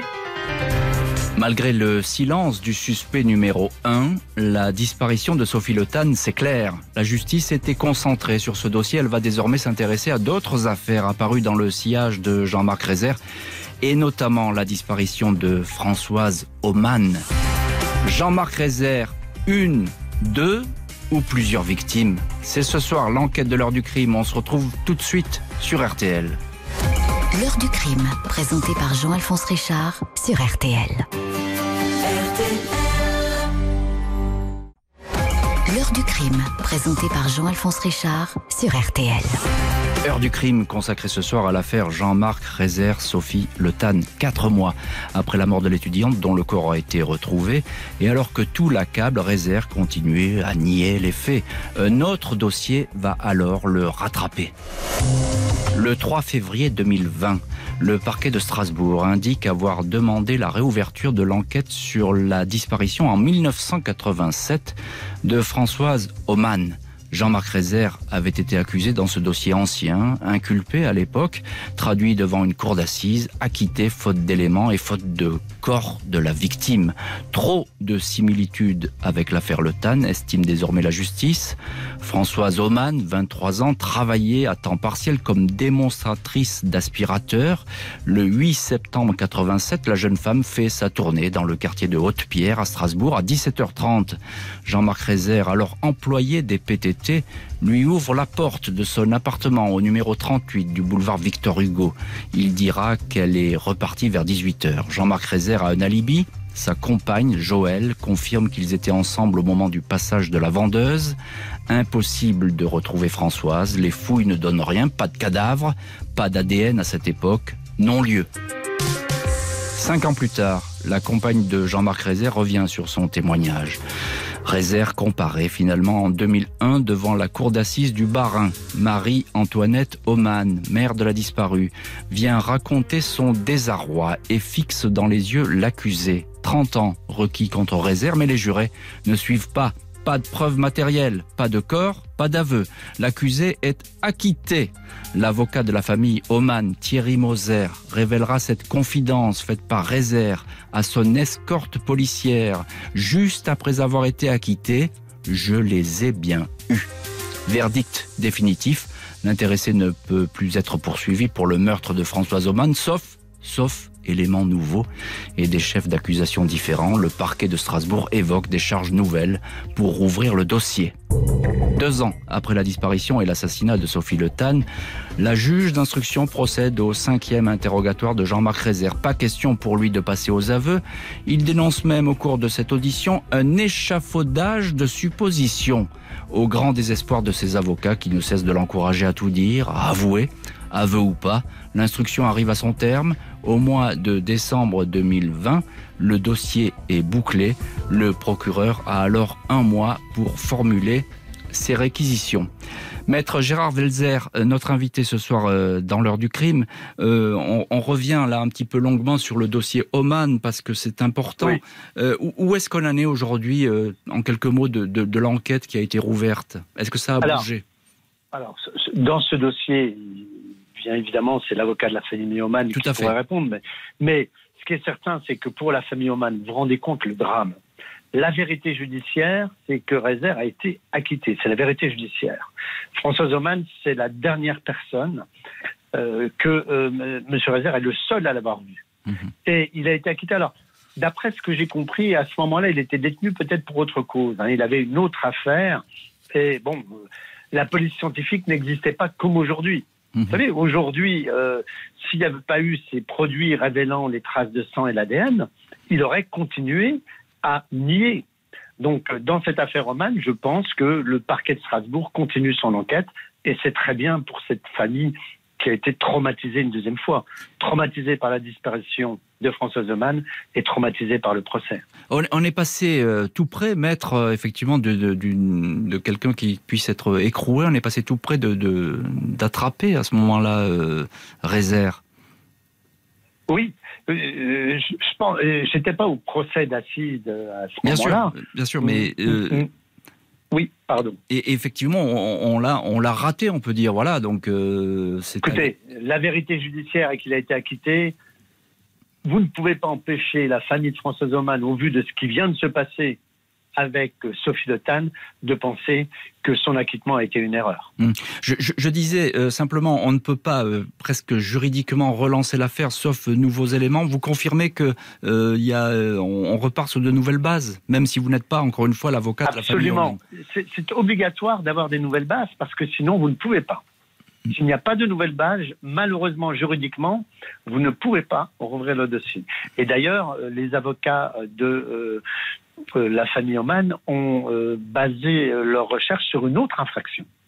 Malgré le silence du suspect numéro un, la disparition de Sophie Le Tan, c'est clair. La justice était concentrée sur ce dossier. Elle va désormais s'intéresser à d'autres affaires apparues dans le sillage de Jean-Marc Reiser, et notamment la disparition de Françoise Aumann. Jean-Marc Reiser, une, deux ou plusieurs victimes? C'est ce soir l'enquête de l'heure du crime. On se retrouve tout de suite sur R T L. L'heure du crime, présentée par Jean-Alphonse Richard sur R T L. L'heure du crime, présentée par Jean-Alphonse Richard sur R T L. Heure du crime consacrée ce soir à l'affaire Jean-Marc Reiser, Sophie Le Tan. Quatre mois après la mort de l'étudiante dont le corps a été retrouvé, et alors que tout l'accable, Reiser continuait à nier les faits. Un autre dossier va alors le rattraper. Le trois février deux mille vingt, le parquet de Strasbourg indique avoir demandé la réouverture de l'enquête sur la disparition en mille neuf cent quatre-vingt-sept de Françoise Aumann. Jean-Marc Reiser avait été accusé dans ce dossier ancien, inculpé à l'époque, traduit devant une cour d'assises, acquitté faute d'éléments et faute de corps de la victime. Trop de similitudes avec l'affaire Le Tan, estime désormais la justice. Françoise Aumann, vingt-trois ans, travaillait à temps partiel comme démonstratrice d'aspirateur. Le huit septembre quatre-vingt-sept, la jeune femme fait sa tournée dans le quartier de Haute-Pierre à Strasbourg à dix-sept heures trente. Jean-Marc Reiser, alors employé des P T T, lui ouvre la porte de son appartement au numéro trente-huit du boulevard Victor Hugo. Il dira qu'elle est repartie vers dix-huit heures. Jean-Marc Reiser a un alibi. Sa compagne, Joëlle, confirme qu'ils étaient ensemble au moment du passage de la vendeuse. Impossible de retrouver Françoise. Les fouilles ne donnent rien. Pas de cadavre, pas d'A D N à cette époque. Non-lieu. Cinq ans plus tard, la compagne de Jean-Marc Reiser revient sur son témoignage. Reiser comparé finalement en deux mille un devant la cour d'assises du Bas-Rhin. Marie-Antoinette Aumann, mère de la disparue, vient raconter son désarroi et fixe dans les yeux l'accusé. trente ans requis contre Reiser, mais les jurés ne suivent pas. Pas de preuves matérielles, pas de corps, pas d'aveu. L'accusé est acquitté. L'avocat de la famille Aumann, Thierry Moser, révélera cette confidence faite par Reiser à son escorte policière. Juste après avoir été acquitté, je les ai bien eus. Verdict définitif. L'intéressé ne peut plus être poursuivi pour le meurtre de Françoise Aumann, sauf, sauf éléments nouveaux et des chefs d'accusation différents. Le parquet de Strasbourg évoque des charges nouvelles pour rouvrir le dossier. Deux ans après la disparition et l'assassinat de Sophie Le Tan, la juge d'instruction procède au cinquième interrogatoire de Jean-Marc Reiser. Pas question pour lui de passer aux aveux. Il dénonce même au cours de cette audition un échafaudage de suppositions, au grand désespoir de ses avocats qui ne cessent de l'encourager à tout dire, à avouer. Aveu ou pas, l'instruction arrive à son terme. Au mois de décembre deux mille vingt, le dossier est bouclé. Le procureur a alors un mois pour formuler ses réquisitions. Maître Gérard Welzer, notre invité ce soir euh, dans l'heure du crime, euh, on, on revient là un petit peu longuement sur le dossier Aumann parce que c'est important. Oui. Euh, où, où est-ce qu'on en est aujourd'hui, euh, en quelques mots, de, de, de l'enquête qui a été rouverte? Est-ce que ça a alors, bougé? Alors, dans ce dossier, bien évidemment, c'est l'avocat de la famille Aumann qui pourrait répondre. Mais, mais ce qui est certain, c'est que pour la famille Aumann, vous vous rendez compte le drame. La vérité judiciaire, c'est que Reiser a été acquitté. C'est la vérité judiciaire. Françoise Aumann, c'est la dernière personne euh, que euh, M. Reiser est le seul à l'avoir vue. Mmh. Et il a été acquitté. Alors, d'après ce que j'ai compris, à ce moment-là, il était détenu peut-être pour autre cause. Hein. Il avait une autre affaire. Et bon, euh, la police scientifique n'existait pas comme aujourd'hui. Mmh. Vous savez, aujourd'hui, euh, s'il n'y avait pas eu ces produits révélant les traces de sang et l'A D N, il aurait continué à nier. Donc, dans cette affaire Aumann, je pense que le parquet de Strasbourg continue son enquête et c'est très bien pour cette famille qui a été traumatisée une deuxième fois. Traumatisée par la disparition de Françoise Aumann et traumatisée par le procès. On, on est passé euh, tout près, maître, euh, effectivement, de, de, de quelqu'un qui puisse être écroué. On est passé tout près de, de, d'attraper à ce moment-là euh, Reiser. Oui. Euh, je, je pense, euh, j'étais pas au procès d'assises à ce bien moment-là. Sûr, bien sûr, mais euh, mmh, mmh. oui, pardon. Et effectivement, on, on l'a, on l'a raté, on peut dire. Voilà, donc. Euh, c'est Écoutez, un... la vérité judiciaire est qu'il a été acquitté. Vous ne pouvez pas empêcher la famille de Françoise Aumann, au vu de ce qui vient de se passer avec Sophie Le Tan, de penser que son acquittement a été une erreur. Mmh. Je, je, je disais euh, simplement, on ne peut pas euh, presque juridiquement relancer l'affaire, sauf euh, nouveaux éléments. Vous confirmez que euh, y a, euh, on, on repart sur de nouvelles bases, même si vous n'êtes pas, encore une fois, l'avocat de la famille. Absolument. C'est, c'est obligatoire d'avoir des nouvelles bases, parce que sinon, vous ne pouvez pas. S'il n'y a pas de nouvelles bases, malheureusement, juridiquement, vous ne pouvez pas rouvrir le dossier. Et d'ailleurs, les avocats de euh, euh, la famille Aumann ont euh, basé leur recherche sur une autre infraction.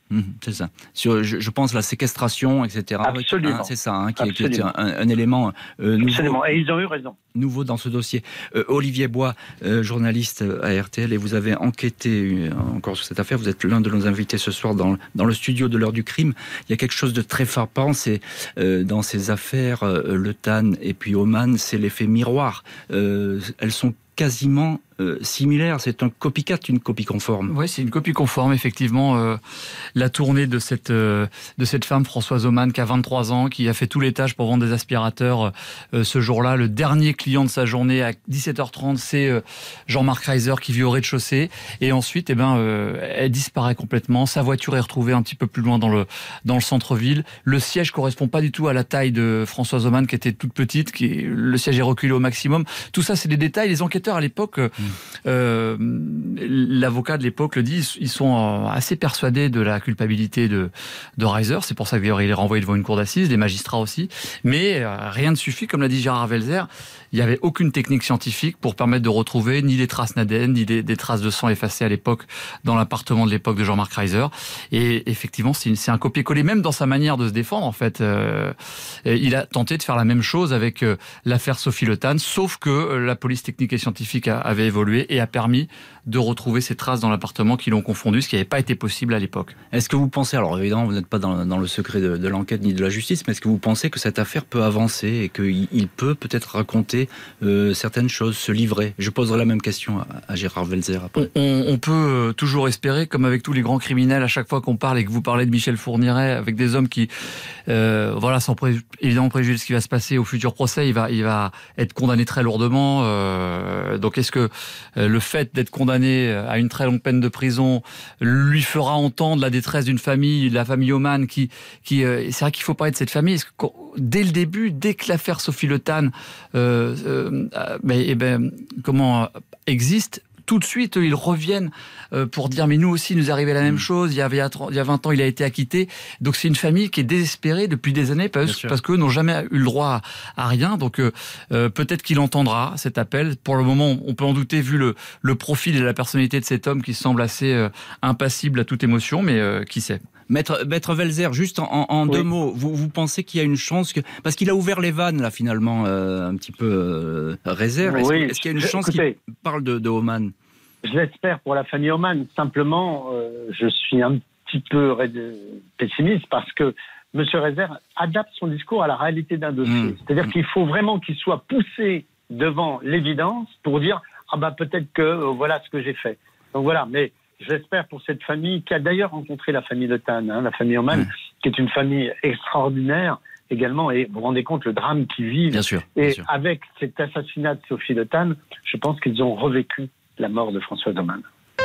Mmh, c'est ça. Sur, je, je pense la séquestration, et cetera. Absolument. Ah, c'est ça, hein, qui, qui est un, un élément euh, nouveau, Absolument. Et ils ont eu raison. nouveau dans ce dossier. Euh, Olivier Bois, euh, journaliste à R T L, et vous avez enquêté euh, encore sur cette affaire. Vous êtes l'un de nos invités ce soir dans, dans le studio de l'heure du crime. Il y a quelque chose de très frappant, c'est euh, dans ces affaires, euh, Le Tan et puis Oman, c'est l'effet miroir. Euh, elles sont quasiment euh, similaire, c'est un copycat, une copie conforme. Oui, c'est une copie conforme, effectivement. Euh, la tournée de cette, euh, de cette femme, Françoise Oman, qui a vingt-trois ans, qui a fait tout l'étage pour vendre des aspirateurs euh, ce jour-là. Le dernier client de sa journée, à dix-sept heures trente, c'est euh, Jean-Marc Reiser, qui vit au rez-de-chaussée. Et ensuite, eh ben, euh, elle disparaît complètement. Sa voiture est retrouvée un petit peu plus loin dans le, dans le centre-ville. Le siège correspond pas du tout à la taille de Françoise Oman, qui était toute petite. Qui, le siège est reculé au maximum. Tout ça, c'est des détails. Les enquêteurs, à l'époque, mmh. euh, l'avocat de l'époque le dit, ils sont assez persuadés de la culpabilité de, de Reiser. C'est pour ça qu'il est renvoyé devant une cour d'assises, des magistrats aussi. Mais euh, rien ne suffit, comme l'a dit Gérard Welzer. Il n'y avait aucune technique scientifique pour permettre de retrouver ni les traces N A D N, ni des, des traces de sang effacées à l'époque dans l'appartement de l'époque de Jean-Marc Reiser. Et effectivement, c'est, une, c'est un copier-coller, même dans sa manière de se défendre, en fait. Euh, il a tenté de faire la même chose avec euh, l'affaire Sophie Le Tan, sauf que euh, la police technique et scientifique a, avait évolué et a permis de retrouver ces traces dans l'appartement qui l'ont confondu, ce qui n'avait pas été possible à l'époque. Est-ce que vous pensez, alors évidemment vous n'êtes pas dans, dans le secret de, de l'enquête ni de la justice, mais est-ce que vous pensez que cette affaire peut avancer et qu'il il peut peut-être raconter euh, certaines choses, se livrer? Je poserai la même question à, à Gérard Welzer après. On, on peut toujours espérer, comme avec tous les grands criminels, à chaque fois qu'on parle et que vous parlez de Michel Fourniret, avec des hommes qui, euh, voilà, sans pré- évidemment préjuger de ce qui va se passer au futur procès, il va, il va être condamné très lourdement. Euh, donc est-ce que euh, le fait d'être condamné à une très longue peine de prison lui fera entendre la détresse d'une famille, de la famille Oman, qui, qui euh, c'est vrai qu'il faut parler de cette famille. Parce que, dès le début, dès que l'affaire Sophie Le Tan, euh, euh, ben, eh ben, comment euh, existe, tout de suite, ils reviennent pour dire mais nous aussi, nous arrivait la même chose. Il y avait il y a vingt ans, il a été acquitté. Donc c'est une famille qui est désespérée depuis des années parce, parce qu'eux n'ont jamais eu le droit à, à rien. Donc euh, peut-être qu'il entendra cet appel. Pour le moment, on peut en douter vu le, le profil et la personnalité de cet homme qui semble assez euh, impassible à toute émotion, mais euh, qui sait. Maître, Maître Welzer, juste en, en oui. deux mots, vous, vous pensez qu'il y a une chance que... Parce qu'il a ouvert les vannes, là, finalement, euh, un petit peu euh, Reiser. Est-ce, oui, est-ce qu'il y a une je, chance écoutez, qu'il parle de, de Oman? Je l'espère pour la famille Oman. Simplement, euh, je suis un petit peu pessimiste parce que M. Reiser adapte son discours à la réalité d'un dossier. Mmh. C'est-à-dire mmh. qu'il faut vraiment qu'il soit poussé devant l'évidence pour dire « Ah bah peut-être que euh, voilà ce que j'ai fait ». Donc voilà, mais... J'espère pour cette famille qui a d'ailleurs rencontré la famille Le Tan, hein, la famille Oman, mmh. qui est une famille extraordinaire également. Et vous vous rendez compte le drame qu'ils vivent. Bien sûr. Et bien sûr. Avec cet assassinat de Sophie Le Tan, je pense qu'ils ont revécu la mort de Françoise Oman.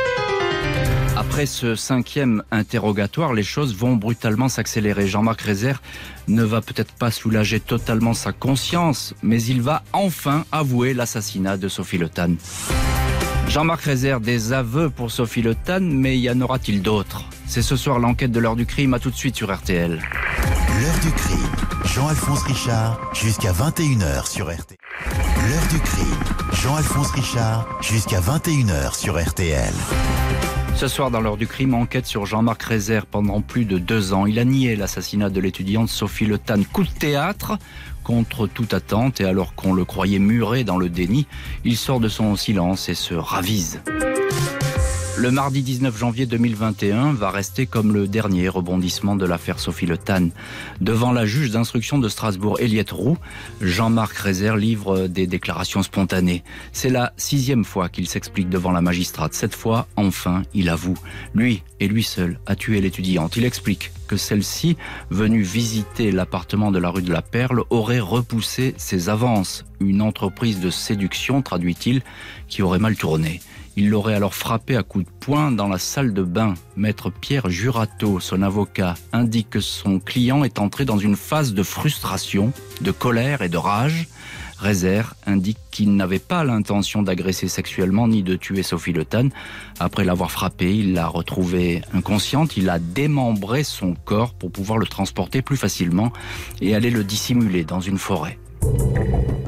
Après ce cinquième interrogatoire, les choses vont brutalement s'accélérer. Jean-Marc Reiser ne va peut-être pas soulager totalement sa conscience, mais il va enfin avouer l'assassinat de Sophie Le Tan. Jean-Marc Reiser, des aveux pour Sophie Le Tan, mais y en aura-t-il d'autres? C'est ce soir l'enquête de l'heure du crime, à tout de suite sur R T L. L'heure du crime, Jean-Alphonse Richard, jusqu'à vingt et une heures sur R T L. L'heure du crime, Jean-Alphonse Richard, jusqu'à vingt et une heures sur R T L. Ce soir, dans l'heure du crime, enquête sur Jean-Marc Reiser pendant plus de deux ans. Il a nié l'assassinat de l'étudiante Sophie Le Tan. Coup de théâtre contre toute attente, et alors qu'on le croyait muré dans le déni, il sort de son silence et se ravise. Le mardi dix-neuf janvier deux mille vingt et un va rester comme le dernier rebondissement de l'affaire Sophie Le Tan. Devant la juge d'instruction de Strasbourg, Eliette Roux, Jean-Marc Reiser livre des déclarations spontanées. C'est la sixième fois qu'il s'explique devant la magistrate. Cette fois, enfin, il avoue. Lui, et lui seul, a tué l'étudiante. Il explique que celle-ci, venue visiter l'appartement de la rue de la Perle, aurait repoussé ses avances. Une entreprise de séduction, traduit-il, qui aurait mal tourné. Il l'aurait alors frappé à coups de poing dans la salle de bain. Maître Pierre Jurato, son avocat, indique que son client est entré dans une phase de frustration, de colère et de rage. Reiser indique qu'il n'avait pas l'intention d'agresser sexuellement ni de tuer Sophie Le Tan. Après l'avoir frappée, il l'a retrouvée inconsciente. Il a démembré son corps pour pouvoir le transporter plus facilement et aller le dissimuler dans une forêt.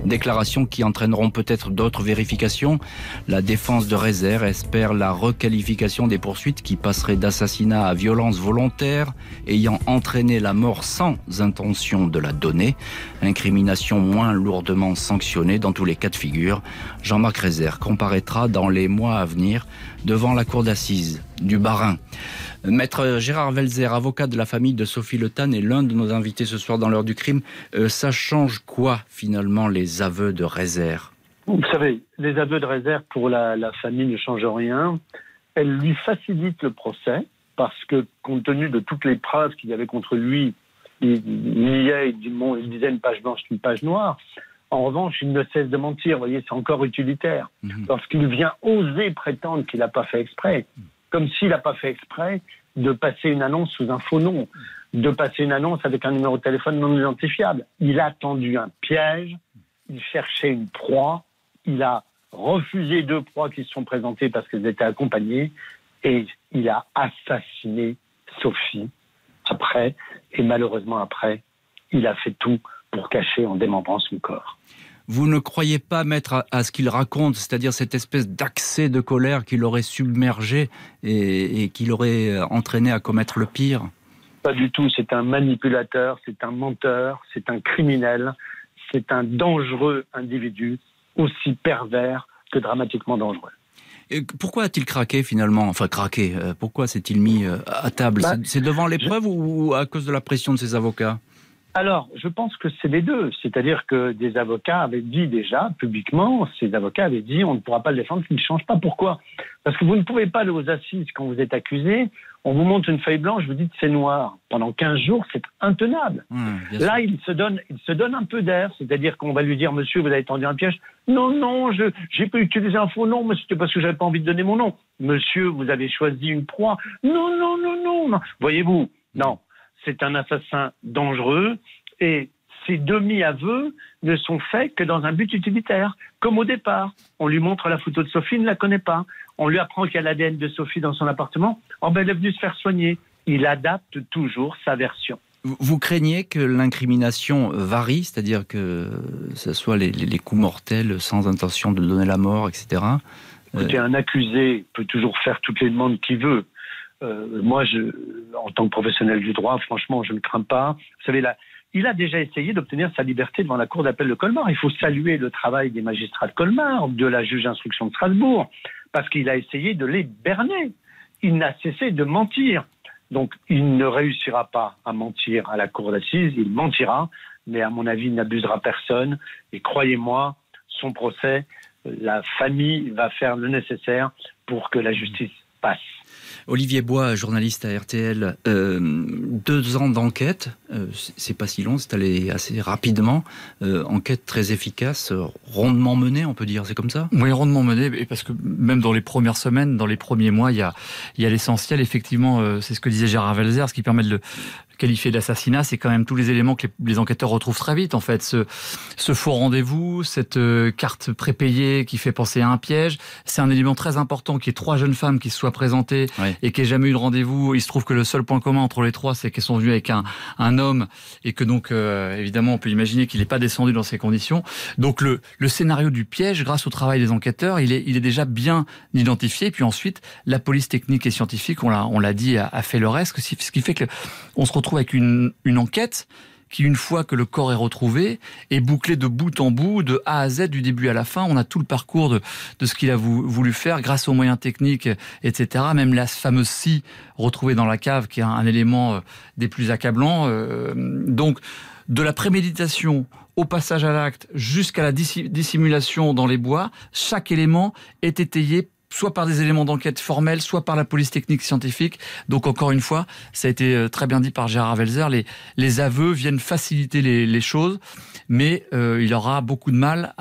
Déclarations qui entraîneront peut-être d'autres vérifications. La défense de Rezer espère la requalification des poursuites qui passeraient d'assassinat à violence volontaire ayant entraîné la mort sans intention de la donner. Incrimination moins lourdement sanctionnée dans tous les cas de figure. Jean-Marc Rezer comparaîtra dans les mois à venir devant la cour d'assises du Bas-Rhin. Maître Gérard Welzer, avocat de la famille de Sophie Le Tan, est l'un de nos invités ce soir dans l'heure du crime. Euh, ça change quoi finalement les aveux de Rezer ? Vous savez, les aveux de Rezer pour la, la famille ne changent rien. Elles lui facilitent le procès parce que compte tenu de toutes les preuves qu'il y avait contre lui, il niait, il, bon, il disait une page blanche, une page noire. En revanche, il ne cesse de mentir. Vous voyez, c'est encore utilitaire. Mmh. Lorsqu'il vient oser prétendre qu'il n'a pas fait exprès, comme s'il n'a pas fait exprès de passer une annonce sous un faux nom, de passer une annonce avec un numéro de téléphone non identifiable. Il a tendu un piège, il cherchait une proie, il a refusé deux proies qui se sont présentées parce qu'elles étaient accompagnées, et il a assassiné Sophie après, et malheureusement après, il a fait tout pour cacher en démembrant son corps. Vous ne croyez pas, maître, à, à ce qu'il raconte, c'est-à-dire cette espèce d'accès de colère qui l'aurait submergé et, et qui l'aurait entraîné à commettre le pire ? Pas du tout, c'est un manipulateur, c'est un menteur, c'est un criminel, c'est un dangereux individu, aussi pervers que dramatiquement dangereux. Et pourquoi a-t-il craqué finalement ? Enfin craqué, euh, pourquoi s'est-il mis euh, à table ? bah, c'est, c'est devant l'épreuve je... ou à cause de la pression de ses avocats ? Alors, je pense que c'est les deux. C'est-à-dire que des avocats avaient dit déjà, publiquement, ces avocats avaient dit on ne pourra pas le défendre s'il ne change pas. Pourquoi ? Parce que vous ne pouvez pas aller aux assises quand vous êtes accusé, on vous montre une feuille blanche, vous dites c'est noir. Pendant quinze jours, c'est intenable. Mmh, Là, il se, donne, il se donne un peu d'air, c'est-à-dire qu'on va lui dire monsieur, vous avez tendu un piège. Non, non, je j'ai pas utilisé un faux nom, mais c'était parce que j'avais pas envie de donner mon nom. Monsieur, vous avez choisi une proie. Non, non, non, non, non. Voyez-vous, non. C'est un assassin dangereux et ces demi-aveux ne sont faits que dans un but utilitaire. Comme au départ, on lui montre la photo de Sophie, il ne la connaît pas. On lui apprend qu'il y a l'A D N de Sophie dans son appartement. Oh ben, elle est venue se faire soigner. Il adapte toujours sa version. Vous craignez que l'incrimination varie, c'est-à-dire que ce soit les, les, les coups mortels sans intention de donner la mort, et cetera. Écoutez, un accusé peut toujours faire toutes les demandes qu'il veut. Euh, moi, je, en tant que professionnel du droit, franchement, je ne crains pas. Vous savez, là, il a déjà essayé d'obtenir sa liberté devant la cour d'appel de Colmar. Il faut saluer le travail des magistrats de Colmar, de la juge d'instruction de Strasbourg, parce qu'il a essayé de les berner. Il n'a cessé de mentir. Donc, il ne réussira pas à mentir à la cour d'assises, il mentira, mais à mon avis, il n'abusera personne. Et croyez-moi, son procès, la famille va faire le nécessaire pour que la justice passe. Olivier Bois, journaliste à R T L, euh, deux ans d'enquête, euh, c'est pas si long, c'est allé assez rapidement, euh, enquête très efficace, rondement menée, on peut dire, c'est comme ça ? Oui, rondement menée, et parce que même dans les premières semaines, dans les premiers mois, il y a, il y a l'essentiel, effectivement, euh, c'est ce que disait Gérard Welzer, ce qui permet de le qualifier d'assassinat, c'est quand même tous les éléments que les, les enquêteurs retrouvent très vite, en fait. Ce, ce faux rendez-vous, cette euh, carte prépayée qui fait penser à un piège, c'est un élément très important qu'il y ait trois jeunes femmes qui se soient présentées oui. et qui n'aient jamais eu de rendez-vous. Il se trouve que le seul point commun entre les trois, c'est qu'elles sont venues avec un, un homme et que donc, euh, évidemment, on peut imaginer qu'il n'est pas descendu dans ces conditions. Donc, le, le scénario du piège, grâce au travail des enquêteurs, il est, il est déjà bien identifié. Puis ensuite, la police technique et scientifique, on l'a, on l'a dit, a, a fait le reste, ce qui fait que on se retrouve avec une, une enquête qui, une fois que le corps est retrouvé, est bouclée de bout en bout, de A à Z, du début à la fin. On a tout le parcours de, de ce qu'il a voulu faire grâce aux moyens techniques, et cetera. Même la fameuse scie retrouvée dans la cave, qui est un, un élément des plus accablants. Donc, de la préméditation au passage à l'acte jusqu'à la dissimulation dans les bois, chaque élément est étayé soit par des éléments d'enquête formels, soit par la police technique scientifique. Donc encore une fois, ça a été très bien dit par Gérard Welzer, les, les aveux viennent faciliter les, les choses, mais euh, il aura beaucoup de mal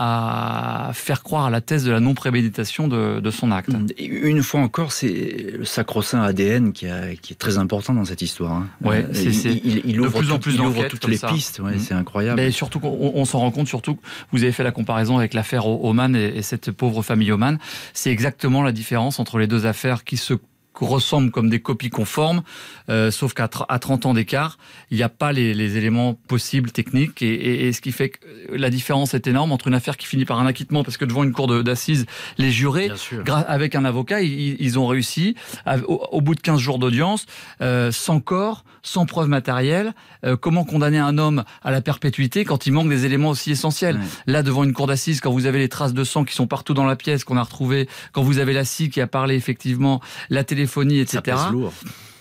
à faire croire à la thèse de la non-préméditation de, de son acte. Une fois encore, c'est le sacro-saint A D N qui, a, qui est très important dans cette histoire. Hein. Ouais, c'est, il, c'est il, il ouvre de plus en plus tout, il d'enquêtes ouvre toutes les ça. pistes, ouais, mmh. c'est incroyable. Mais surtout, on, on s'en rend compte, surtout, vous avez fait la comparaison avec l'affaire Oman et, et cette pauvre famille Oman. C'est exactement la différence entre les deux affaires qui se ressemblent comme des copies conformes, euh, sauf qu'à à trente ans d'écart, il n'y a pas les, les éléments possibles techniques, et, et, et ce qui fait que la différence est énorme entre une affaire qui finit par un acquittement, parce que devant une cour d'assises, les jurés, avec un avocat, ils, ils ont réussi, à, au, au bout de quinze jours d'audience, euh, sans corps, sans preuve matérielle, euh, comment condamner un homme à la perpétuité quand il manque des éléments aussi essentiels. Ouais. Là, devant une cour d'assises, quand vous avez les traces de sang qui sont partout dans la pièce, qu'on a retrouvées, quand vous avez la scie qui a parlé effectivement, la téléphonie, et cetera. Ça pèse lourd.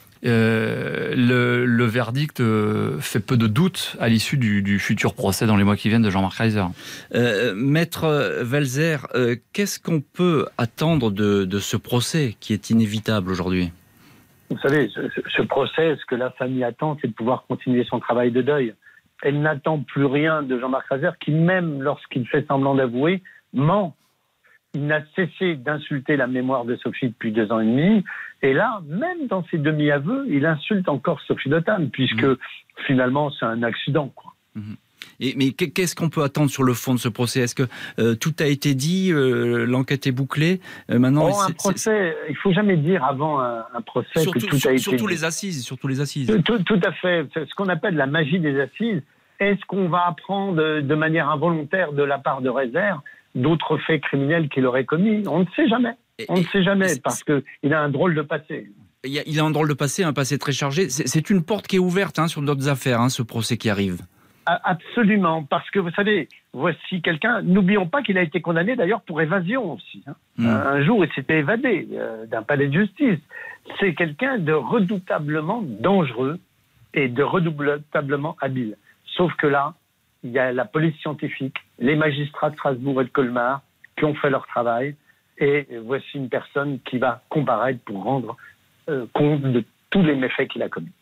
Euh, le, le verdict euh, fait peu de doute à l'issue du, du futur procès dans les mois qui viennent de Jean-Marc Reiser. Euh, Maître Welser, euh, qu'est-ce qu'on peut attendre de, de ce procès qui est inévitable aujourd'hui ? Vous savez, ce, ce procès, ce que la famille attend, c'est de pouvoir continuer son travail de deuil. Elle n'attend plus rien de Jean-Marc Reiser, qui même lorsqu'il fait semblant d'avouer, ment. Il n'a cessé d'insulter la mémoire de Sophie depuis deux ans et demi. Et là, même dans ses demi-aveux, il insulte encore Sophie Le Tan, puisque mmh. finalement, c'est un accident, quoi. Mmh. Et, mais qu'est-ce qu'on peut attendre sur le fond de ce procès ? Est-ce que euh, tout a été dit, euh, l'enquête est bouclée euh, maintenant, oh, un procès, il ne faut jamais dire avant un, un procès surtout, que tout sur, a été surtout dit. les assises, surtout les assises. Tout, tout à fait. C'est ce qu'on appelle la magie des assises. Est-ce qu'on va apprendre de, de manière involontaire de la part de Reiser d'autres faits criminels qu'il aurait commis ? On ne sait jamais. On ne sait jamais, parce qu'il a un drôle de passé. Il a, il a un drôle de passé, un passé très chargé. C'est, c'est une porte qui est ouverte hein, sur d'autres affaires, hein, ce procès qui arrive. Absolument, parce que vous savez, voici quelqu'un, n'oublions pas qu'il a été condamné d'ailleurs pour évasion aussi. Hein. Mmh. Un jour, il s'était évadé euh, d'un palais de justice. C'est quelqu'un de redoutablement dangereux et de redoutablement habile. Sauf que là, il y a la police scientifique, les magistrats de Strasbourg et de Colmar qui ont fait leur travail. Et voici une personne qui va comparaître pour rendre euh, compte de tous les méfaits qu'il a commis.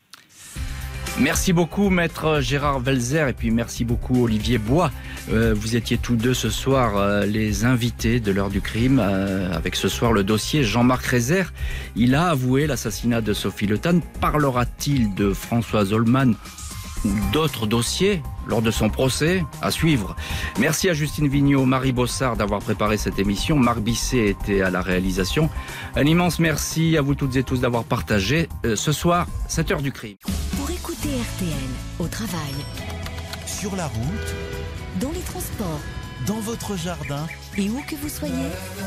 Merci beaucoup, Maître Gérard Welser, et puis merci beaucoup, Olivier Bois. Euh, vous étiez tous deux ce soir euh, les invités de l'heure du crime, euh, avec ce soir le dossier Jean-Marc Reiser. Il a avoué l'assassinat de Sophie Le Tan. Parlera-t-il de Françoise Holman ou d'autres dossiers lors de son procès à suivre? Merci à Justine Vignot, Marie Bossard d'avoir préparé cette émission. Marc Bisset était à la réalisation. Un immense merci à vous toutes et tous d'avoir partagé euh, ce soir cette heure du crime. Pour écouter R T L au travail, sur la route, dans les transports, dans votre jardin et où que vous soyez,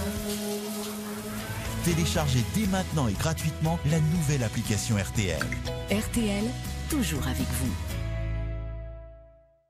téléchargez dès maintenant et gratuitement la nouvelle application R T L. R T L, toujours avec vous.